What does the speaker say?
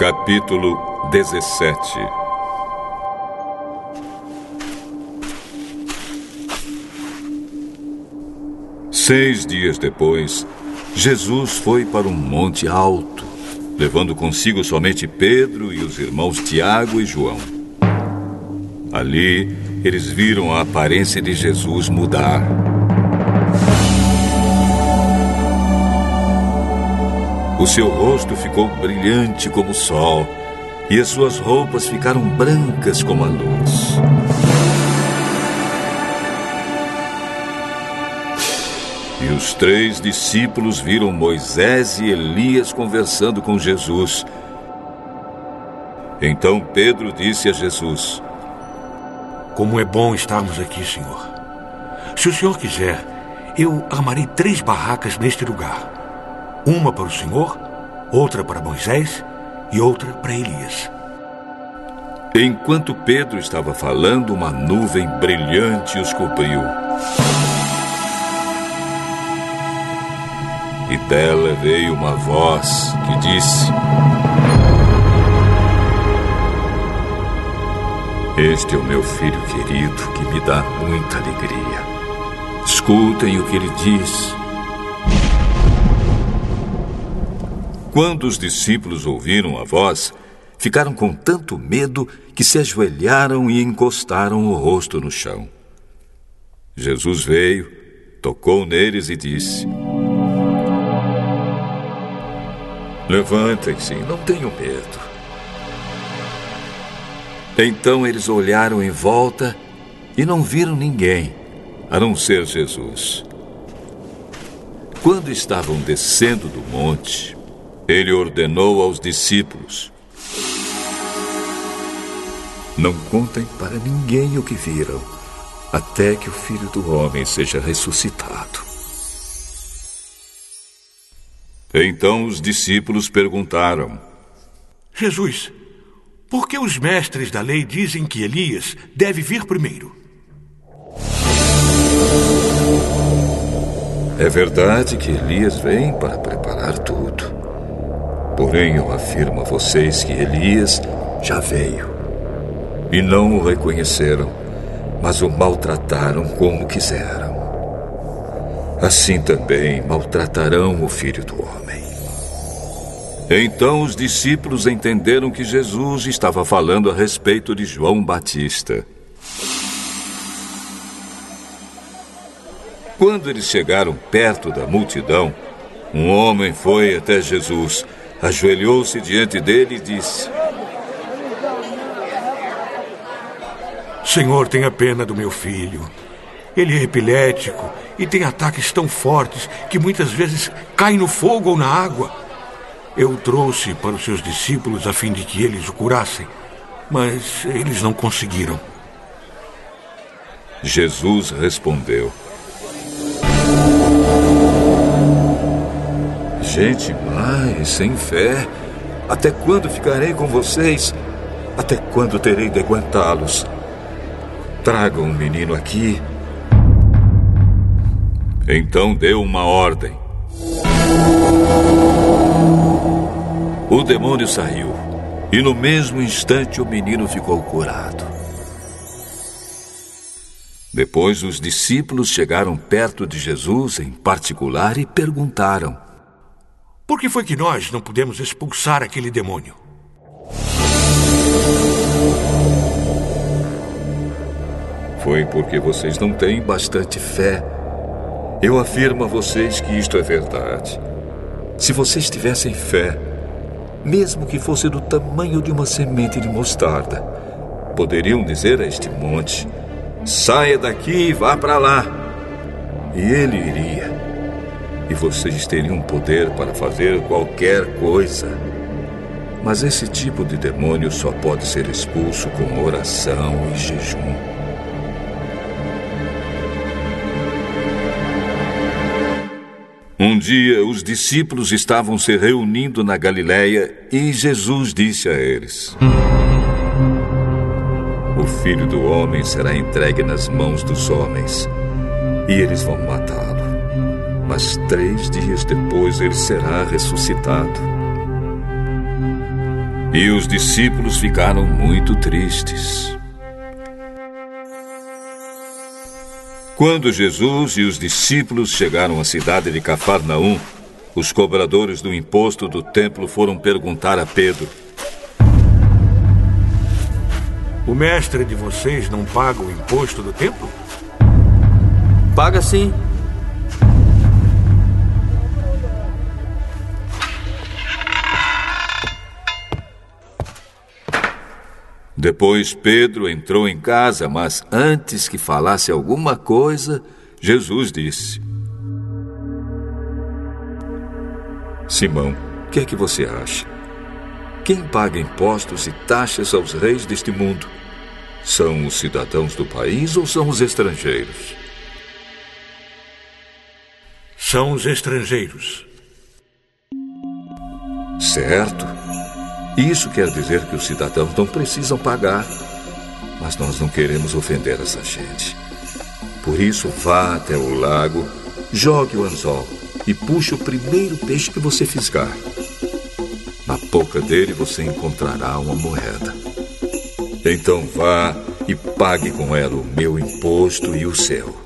Capítulo 17. Seis dias depois, Jesus foi para um monte alto, levando consigo somente Pedro e os irmãos Tiago e João. Ali, eles viram a aparência de Jesus mudar. O seu rosto ficou brilhante como o sol, e as suas roupas ficaram brancas como a luz. E os 3 discípulos viram Moisés e Elias conversando com Jesus. Então Pedro disse a Jesus: Como é bom estarmos aqui, Senhor. Se o Senhor quiser, eu armarei 3 barracas neste lugar. Uma para o Senhor, outra para Moisés e outra para Elias. Enquanto Pedro estava falando, uma nuvem brilhante os cobriu. E dela veio uma voz que disse: Este é o meu filho querido, que me dá muita alegria. Escutem o que ele diz. Quando os discípulos ouviram a voz, ficaram com tanto medo que se ajoelharam e encostaram o rosto no chão. Jesus veio, tocou neles e disse: Levantem-se, não tenham medo. Então eles olharam em volta e não viram ninguém, a não ser Jesus. Quando estavam descendo do monte, ele ordenou aos discípulos: Não contem para ninguém o que viram, até que o Filho do Homem seja ressuscitado. Então os discípulos perguntaram: Jesus, por que os mestres da lei dizem que Elias deve vir primeiro? É verdade que Elias vem para preparar tudo. Porém, eu afirmo a vocês que Elias já veio. E não o reconheceram, mas o maltrataram como quiseram. Assim também maltratarão o Filho do Homem. Então os discípulos entenderam que Jesus estava falando a respeito de João Batista. Quando eles chegaram perto da multidão, um homem foi até Jesus, ajoelhou-se diante dele e disse: Senhor, tenha pena do meu filho. Ele é epilético e tem ataques tão fortes que muitas vezes cai no fogo ou na água. Eu o trouxe para os seus discípulos a fim de que eles o curassem, mas eles não conseguiram. Jesus respondeu: Gente má e sem fé, até quando ficarei com vocês? Até quando terei de aguentá-los? Tragam o menino aqui. Então deu uma ordem. O demônio saiu, e no mesmo instante o menino ficou curado. Depois os discípulos chegaram perto de Jesus em particular e perguntaram: Por que foi que nós não pudemos expulsar aquele demônio? Foi porque vocês não têm bastante fé. Eu afirmo a vocês que isto é verdade. Se vocês tivessem fé, mesmo que fosse do tamanho de uma semente de mostarda, poderiam dizer a este monte: Saia daqui e vá para lá. E ele iria. E vocês teriam poder para fazer qualquer coisa. Mas esse tipo de demônio só pode ser expulso com oração e jejum. Um dia, os discípulos estavam se reunindo na Galileia e Jesus disse a eles: O Filho do Homem será entregue nas mãos dos homens, e eles vão matá-lo. Mas 3 dias depois ele será ressuscitado. E os discípulos ficaram muito tristes. Quando Jesus e os discípulos chegaram à cidade de Cafarnaum, os cobradores do imposto do templo foram perguntar a Pedro: O mestre de vocês não paga o imposto do templo? Paga sim. Depois Pedro entrou em casa, mas antes que falasse alguma coisa, Jesus disse: Simão, o que é que você acha? Quem paga impostos e taxas aos reis deste mundo? São os cidadãos do país ou são os estrangeiros? São os estrangeiros. Certo. Isso quer dizer que os cidadãos não precisam pagar. Mas nós não queremos ofender essa gente. Por isso, vá até o lago, jogue o anzol e puxe o primeiro peixe que você fisgar. Na boca dele você encontrará uma moeda. Então vá e pague com ela o meu imposto e o seu.